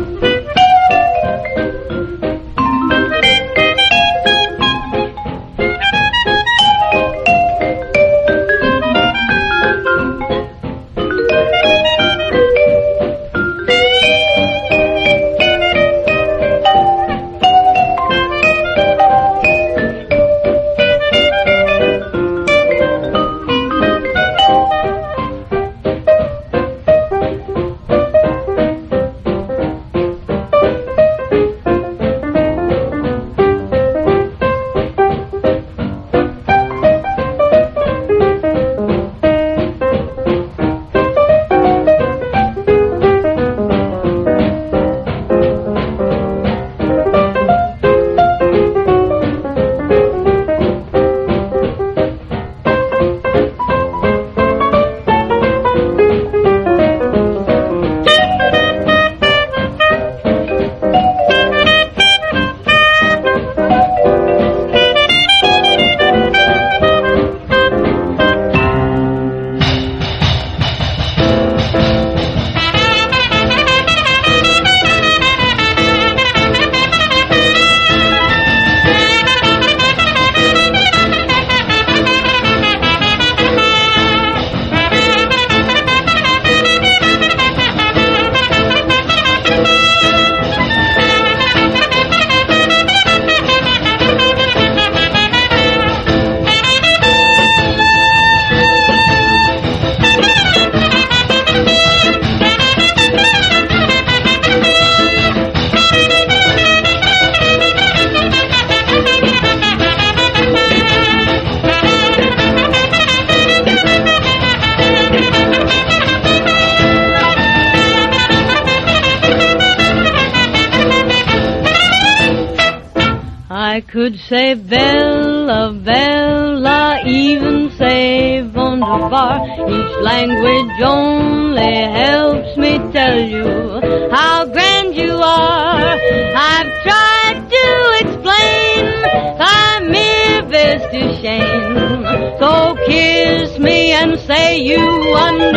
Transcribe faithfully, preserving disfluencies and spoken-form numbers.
I could say Bella, Bella, even say Wunderbar. Each language only helps me tell you how grand you are. I've tried to explain thy mere best is shame. So kiss me and say you understand.